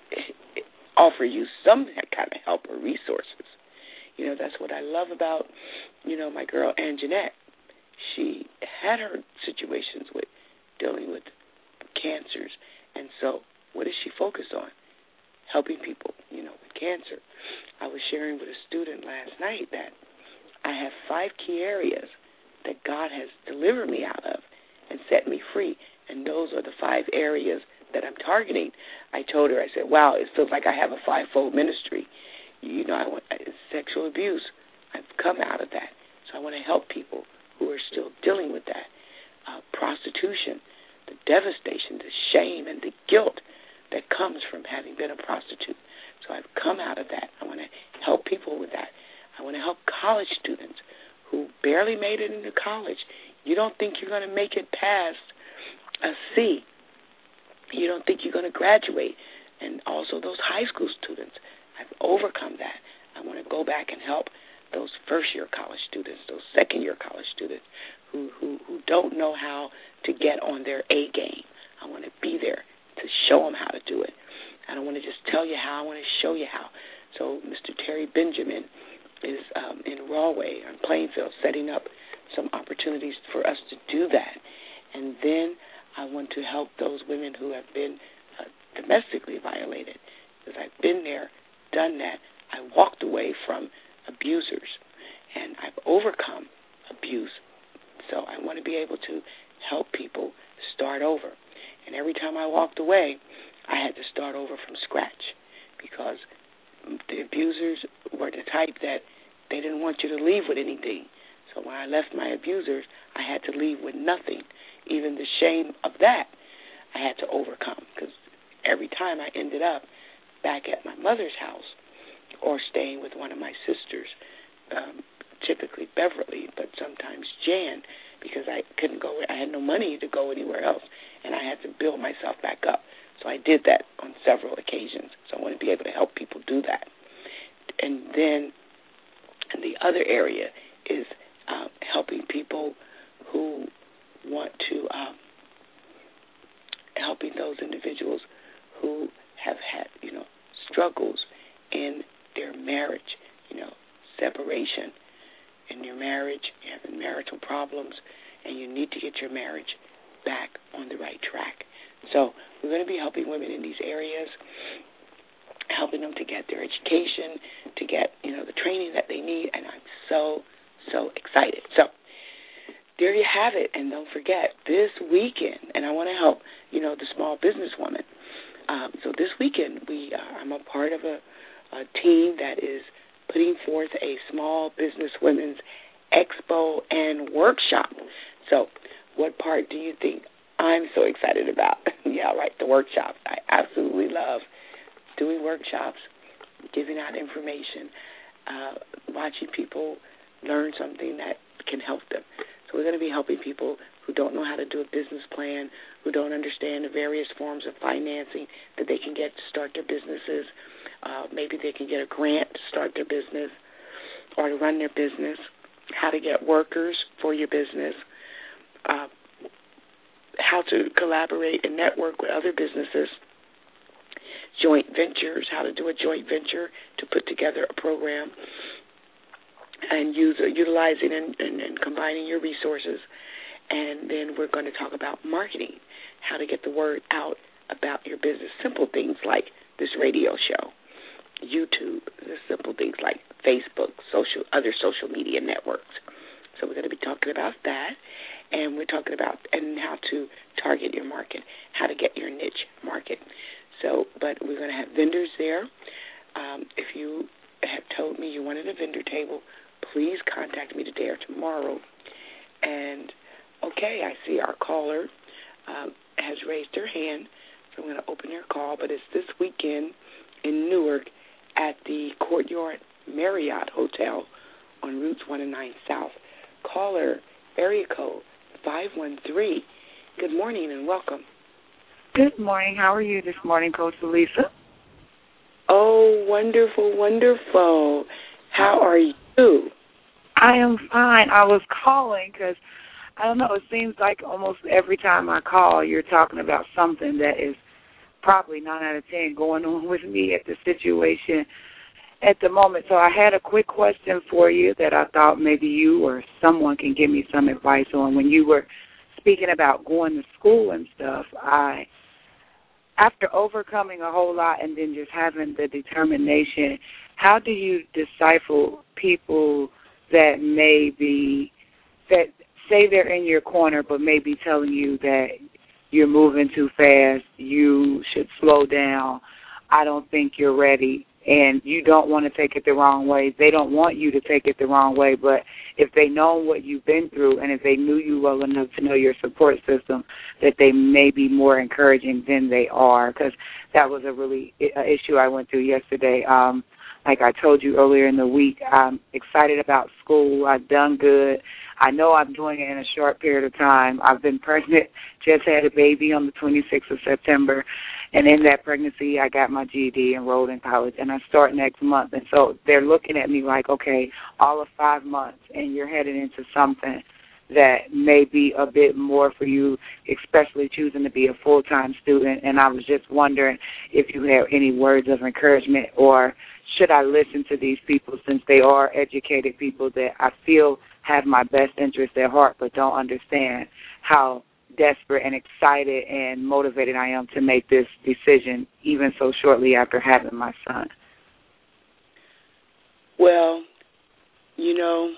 offer you some kind of help or resources. You know, that's what I love about, you know, my girl Anjanette. She had her situations with dealing with cancers, and so what does she focus on? Helping people, you know, with cancer. I was sharing with a student last night that I have five key areas that God has delivered me out of and set me free, and those are the five areas that I'm targeting. I told her, I said, wow, it feels like I have a five-fold ministry. You know, I want sexual abuse. I've come out of that, so I want to help people who are still dealing with that. Uh, prostitution, the devastation, the shame, and the guilt that comes from having been a prostitute. So I've come out of that. I want to help people with that. I want to help college students who barely made it into college. You don't think you're going to make it past a C. You don't think you're going to graduate. And also those high school students. I've overcome that. I want to go back and help those first-year college students, those second-year college students who, who, who don't know how to get on their A game. I want to be there to show them how to do it. I don't want to just tell you how. I want to show you how. So Mister Terry Benjamin is um, in Rahway on Plainfield setting up some opportunities for us to do that. And then I want to help those women who have been uh, domestically violated, because I've been there, done that. I walked away from abusers, and I've overcome abuse. So I want to be able to help people start over. And every time I walked away, I had to start over from scratch, because the abusers were the type that they didn't want you to leave with anything. So when I left my abusers, I had to leave with nothing. Even the shame of that I had to overcome, because every time I ended up back at my mother's house or staying with one of my sisters, um, typically Beverly, but sometimes Jan, because I couldn't go, I had no money to go anywhere else, and I had to build myself back up. So I did that on several occasions. So I want to be able to help people do that. And then the other area is uh, helping people who want to um, helping those individuals who have had, you know, struggles in their marriage, you know, separation in your marriage, you're having marital problems, and you need to get your marriage back on the right track. So we're going to be helping women in these areas, helping them to get their education, to get, you know, the training that they need, and I'm so, so excited. So there you have it, and don't forget, this weekend, and I want to help, you know, the small business woman. Um, so this weekend, we uh, I'm a part of a, a team that is putting forth a small business women's expo and workshop. So what part do you think I'm so excited about? Yeah, right, the workshops. I absolutely love doing workshops, giving out information, uh, watching people learn something that can help them. So we're going to be helping people who don't know how to do a business plan, who don't understand the various forms of financing that they can get to start their businesses. Uh, maybe they can get a grant to start their business or to run their business, how to get workers for your business, uh, how to collaborate and network with other businesses, joint ventures, how to do a joint venture to put together a program and use, uh, utilizing and, and, and combining your resources. And then we're going to talk about marketing, how to get the word out about your business, simple things like this radio show, YouTube, the simple things like Facebook, social, other social media networks. So we're going to be talking about that, and we're talking about and how to target your market, how to get your niche market. So, but we're going to have vendors there. Um, if you have told me you wanted a vendor table, please contact me today or tomorrow. And, okay, I see our caller um, has raised her hand, so I'm going to open her call, but it's this weekend in Newark at the Courtyard Marriott Hotel on Routes one and nine South. Caller, area code five one three. Good morning and welcome. Good morning. How are you this morning, Coach Lisa? Oh, wonderful, wonderful. How are you? I am fine. I was calling because, I don't know, it seems like almost every time I call, you're talking about something that is probably nine out of ten going on with me at the situation at the moment. So I had a quick question for you that I thought maybe you or someone can give me some advice on. When you were speaking about going to school and stuff, I, after overcoming a whole lot and then just having the determination, how do you decipher people that may be, that say they're in your corner but may be telling you that you're moving too fast, you should slow down, I don't think you're ready, and you don't want to take it the wrong way. They don't want you to take it the wrong way, but if they know what you've been through and if they knew you well enough to know your support system, that they may be more encouraging than they are, because that was a really a issue I went through yesterday. Um, like I told you earlier in the week, I'm excited about school. I've done good. I know I'm doing it in a short period of time. I've been pregnant, just had a baby on the twenty-sixth of September, and in that pregnancy I got my G E D, enrolled in college, and I start next month. And so they're looking at me like, okay, all of five months, and you're headed into something that may be a bit more for you, especially choosing to be a full-time student. And I was just wondering if you have any words of encouragement, or should I listen to these people since they are educated people that I feel have my best interest at heart but don't understand how desperate and excited and motivated I am to make this decision even so shortly after having my son? Well, you know,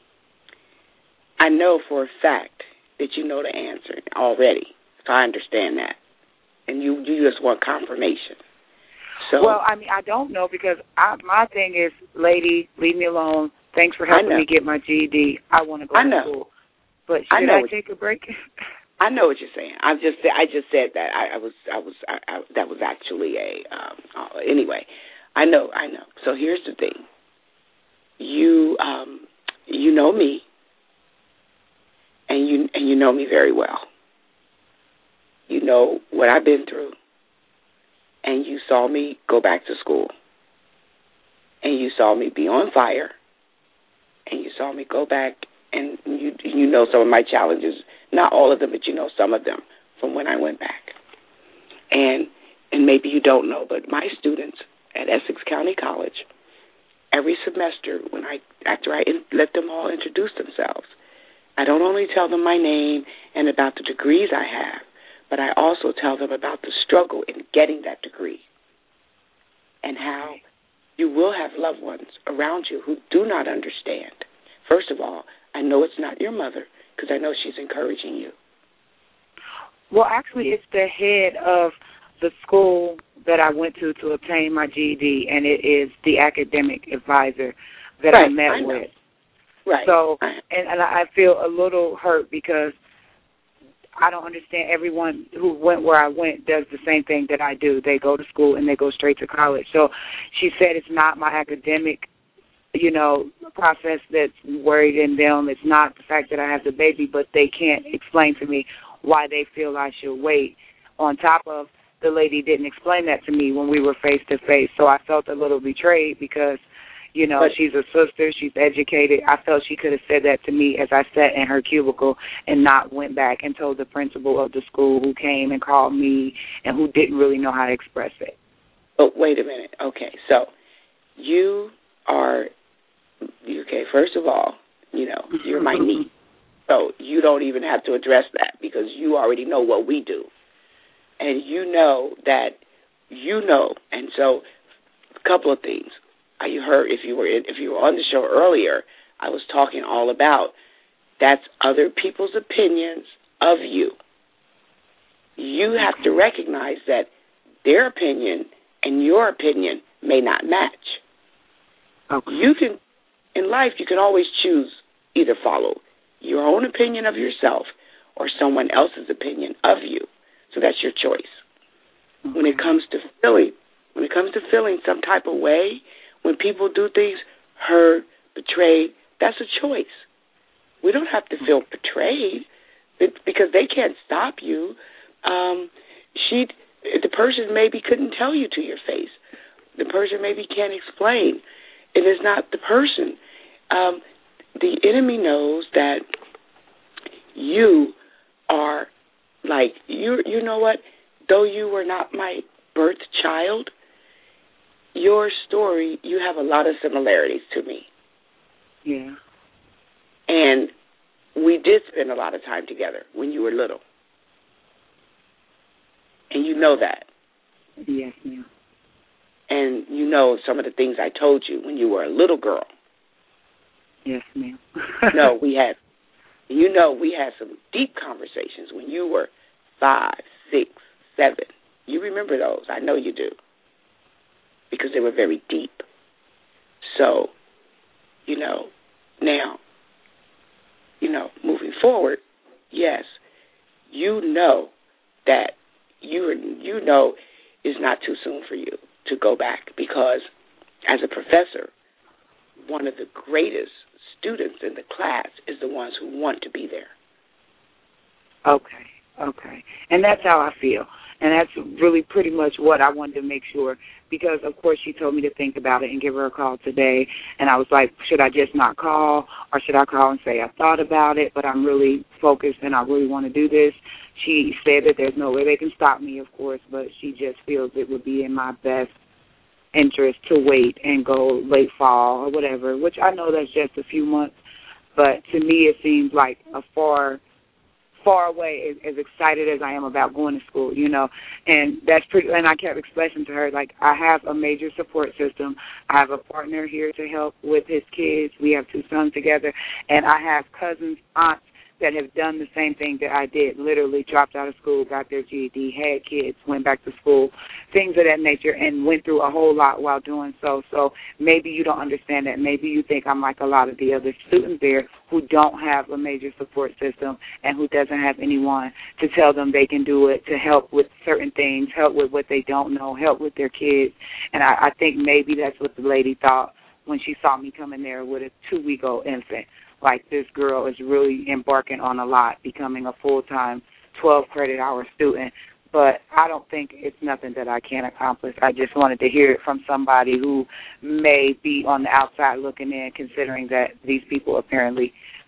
I know for a fact that you know the answer already, so I understand that. And you, you just want confirmation. So, well, I mean, I don't know because I, my thing is, lady, leave me alone. Thanks for helping me get my G E D. I want to go I to know. school. But should I, know I take a break? I know what you're saying. I just I just said that. I, I was I was I, I, that was actually a um, uh, anyway. I know I know. So here's the thing. You um you know me, and you and you know me very well. You know what I've been through, and you saw me go back to school, and you saw me be on fire, and you saw me go back, and you you know some of my challenges, not all of them, but you know some of them from when I went back. And and maybe you don't know, but my students at Essex County College, every semester, when I after I in, let them all introduce themselves, I don't only tell them my name and about the degrees I have, but I also tell them about the struggle in getting that degree and how you will have loved ones around you who do not understand. First of all, I know it's not your mother because I know she's encouraging you. Well, actually, it's the head of the school that I went to to obtain my G E D, and it is the academic advisor that right, I met I with. Right. So, and, and I feel a little hurt because I don't understand. Everyone who went where I went does the same thing that I do. They go to school and they go straight to college. So she said it's not my academic, you know, process that's worried in them. It's not the fact that I have the baby, but they can't explain to me why they feel I should wait. On top of the lady didn't explain that to me when we were face-to-face, so I felt a little betrayed because, you know, but, she's a sister, she's educated. I felt she could have said that to me as I sat in her cubicle and not went back and told the principal of the school who came and called me and who didn't really know how to express it. But wait a minute. Okay, so you are, okay, first of all, you know, you're my niece. So you don't even have to address that because you already know what we do. And you know that you know. And so a couple of things. You heard if you were in, if you were on the show earlier, I was talking all about that's other people's opinions of you. You have to recognize that their opinion and your opinion may not match. Okay. You can, in life, you can always choose either follow your own opinion of yourself or someone else's opinion of you. So that's your choice. Okay. When it comes to feeling, when it comes to feeling some type of way, when people do things, hurt, betrayed, that's a choice. We don't have to feel betrayed because they can't stop you. Um, she, the person maybe couldn't tell you to your face. The person maybe can't explain. It is not the person. Um, the enemy knows that you are like, you you know what? Though you were not my birth child, your story, you have a lot of similarities to me. Yeah. And we did spend a lot of time together when you were little. And you know that. Yes, ma'am. And you know some of the things I told you when you were a little girl. Yes, ma'am. No, we had, you know, we had some deep conversations when you were five, six, seven. You remember those. I know you do. Because they were very deep. So, you know, now, you know, moving forward, yes, you know that you you know it's not too soon for you to go back because as a professor, one of the greatest students in the class is the ones who want to be there. Okay, okay. And that's how I feel. And that's really pretty much what I wanted to make sure because, of course, she told me to think about it and give her a call today. And I was like, should I just not call or should I call and say I thought about it, but I'm really focused and I really want to do this? She said that there's no way they can stop me, of course, but she just feels it would be in my best interest to wait and go late fall or whatever, which I know that's just a few months. But to me it seems like a far far away, as, as excited as I am about going to school, you know, and that's pretty, and I kept expressing to her, like, I have a major support system. I have a partner here to help with his kids. We have two sons together, and I have cousins, aunts that have done the same thing that I did, literally dropped out of school, got their G E D, had kids, went back to school, things of that nature, and went through a whole lot while doing so. So maybe you don't understand that. Maybe you think I'm like a lot of the other students there who don't have a major support system and who doesn't have anyone to tell them they can do it, to help with certain things, help with what they don't know, help with their kids. And I, I think maybe that's what the lady thought when she saw me come in there with a two-week-old infant. Like, this girl is really embarking on a lot, becoming a full-time twelve credit hour student. But I don't think it's nothing that I can't accomplish. I just wanted to hear it from somebody who may be on the outside looking in, considering that these people apparently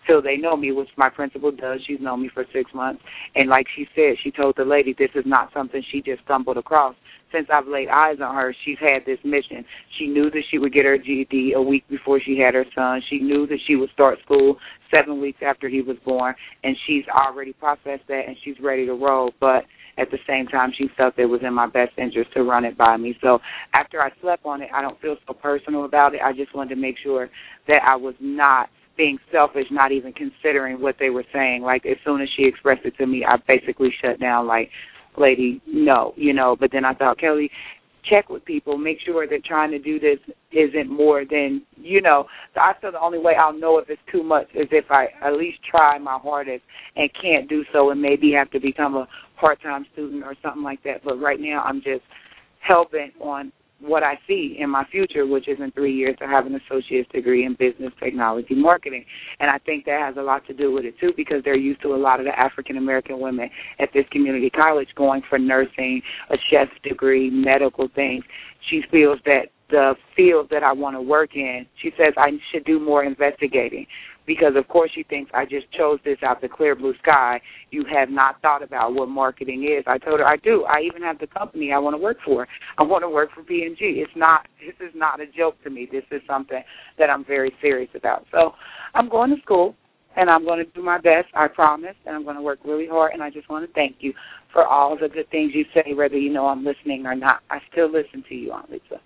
till they know me, which my principal does. She's known me for six months. And like she said, she told the lady this is not something she just stumbled across. Since I've laid eyes on her, she's had this mission. She knew that she would get her G E D a week before she had her son. She knew that she would start school seven weeks after he was born, and she's already processed that, and she's ready to roll. But at the same time, she felt it was in my best interest to run it by me. So after I slept on it, I don't feel so personal about it. I just wanted to make sure that I was not being selfish, not even considering what they were saying. Like, as soon as she expressed it to me, I basically shut down, like, lady, no, you know. But then I thought, Kelly, check with people, make sure that trying to do this isn't more than, you know. So I feel the only way I'll know if it's too much is if I at least try my hardest and can't do so and maybe have to become a part-time student or something like that. But right now I'm just hell-bent on what I see in my future, which is in three years to have an associate's degree in business technology marketing. And I think that has a lot to do with it, too, because they're used to a lot of the African-American women at this community college going for nursing, a chef's degree, medical things. She feels that the field that I want to work in, she says I should do more investigating because, of course, she thinks I just chose this out the clear blue sky. You have not thought about what marketing is. I told her I do. I even have the company I want to work for. I want to work for P and G. It's not, this is not a joke to me. This is something that I'm very serious about. So I'm going to school, and I'm going to do my best, I promise, and I'm going to work really hard, and I just want to thank you for all the good things you say, whether you know I'm listening or not. I still listen to you, Aunt Lisa.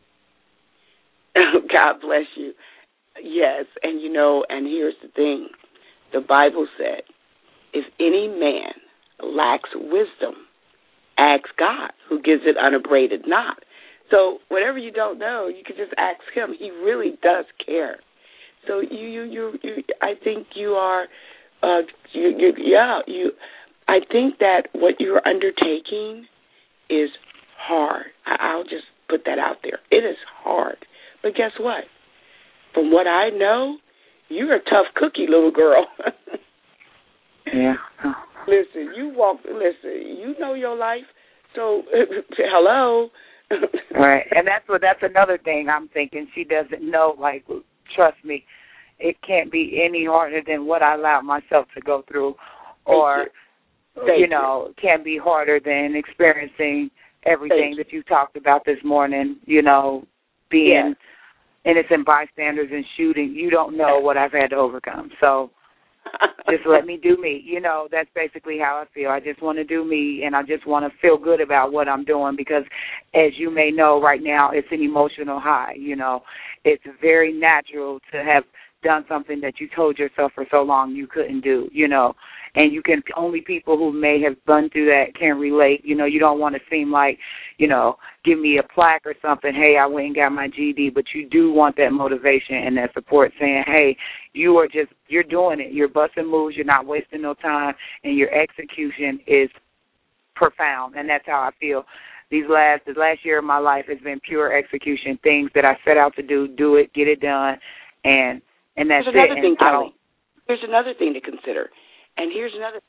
God bless you. Yes, and you know, and here's the thing. The Bible said, if any man lacks wisdom, ask God, who gives it unabraded not. So whatever you don't know, you can just ask him. He really does care. So you, you, you, you I think you are, uh, you, you, yeah, you. I think that what you're undertaking is hard. I, I'll just put that out there. It is hard. But guess what? From what I know, you're a tough cookie, little girl. Yeah. Listen, you walk, listen, you know your life, so hello. Right, and that's what, that's another thing I'm thinking. She doesn't know, like, trust me, it can't be any harder than what I allowed myself to go through, or, you. you know, you. Can be harder than experiencing everything Thank that you talked about this morning, you know, being... Yeah. innocent bystanders and shooting. You don't know what I've had to overcome. So just let me do me. You know, that's basically how I feel. I just want to do me, and I just want to feel good about what I'm doing because, as you may know, right now it's an emotional high. You know, it's very natural to have done something that you told yourself for so long you couldn't do, you know, and you can, only people who may have gone through that can relate. You know, you don't want to seem like, you know, give me a plaque or something, hey, I went and got my G E D, but you do want that motivation and that support saying, hey, you are just, you're doing it. You're busting moves. You're not wasting no time, and your execution is profound, and that's how I feel. These last, the last year of my life has been pure execution, things that I set out to do, do it, get it done, and and that's There's another it. Thing, and I don't, There's another thing to consider, and here's another.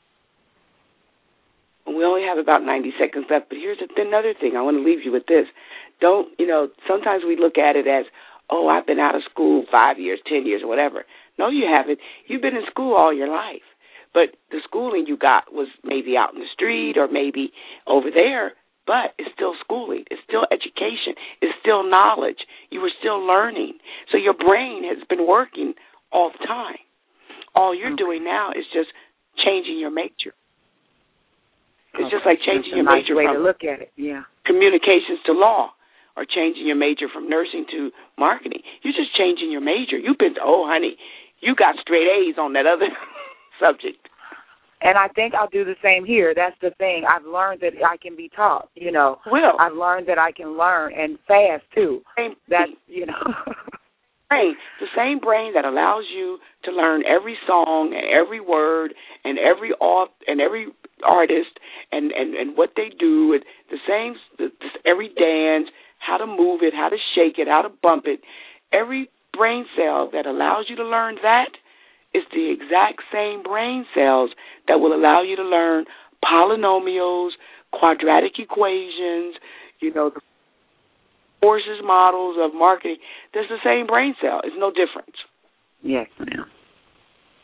We only have about ninety seconds left, but here's another thing. I want to leave you with this. Don't, you know, sometimes we look at it as, oh, I've been out of school five years, ten years, or whatever. No, you haven't. You've been in school all your life. But the schooling you got was maybe out in the street or maybe over there, but it's still schooling. It's still education. It's still knowledge. You were still learning. So your brain has been working all the time. All you're okay. doing now is just changing your major. It's okay. just like changing That's a your nice major way from to look at it. Yeah. communications to law, or changing your major from nursing to marketing. You're just changing your major. You've been, oh, honey, you got straight A's on that other subject. And I think I'll do the same here. That's the thing. I've learned that I can be taught, you know. Will. I've learned that I can learn, and fast, too. Same That's, you know. brain, the same brain that allows you to learn every song and every word and every art and every artist and, and, and what they do, and the same, the, the, every dance, how to move it, how to shake it, how to bump it. Every brain cell that allows you to learn that is the exact same brain cells that will allow you to learn polynomials, quadratic equations, you know, the forces models of marketing. There's the same brain cell. It's no difference. Yes, ma'am.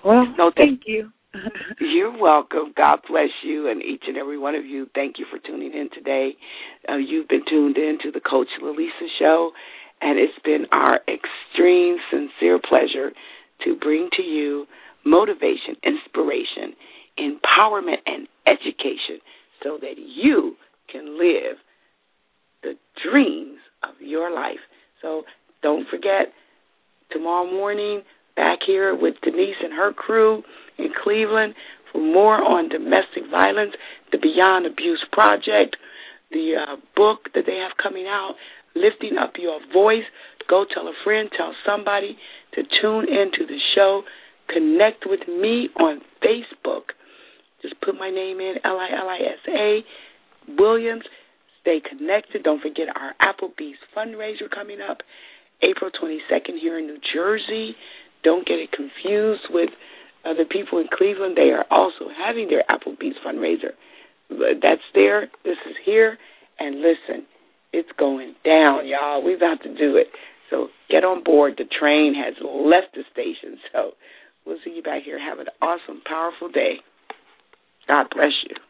Well, no, thank you. You're welcome. God bless you and each and every one of you. Thank you for tuning in today. Uh, you've been tuned in to the Coach Lalisa Show, and it's been our extreme, sincere pleasure to bring to you motivation, inspiration, empowerment, and education so that you can live the dreams of your life. So don't forget, tomorrow morning, back here with Denise and her crew in Cleveland for more on domestic violence, the Beyond Abuse Project, the uh, book that they have coming out, Lifting Up Your Voice. Go tell a friend, tell somebody to tune into the show. Connect with me on Facebook. Just put my name in, L I L I S A, Williams. Stay connected. Don't forget our Applebee's fundraiser coming up April twenty-second here in New Jersey. Don't get it confused with other people in Cleveland. They are also having their Applebee's fundraiser. That's there. This is here. And listen, it's going down, y'all. We're about to do it. So get on board. The train has left the station. So we'll see you back here. Have an awesome, powerful day. God bless you.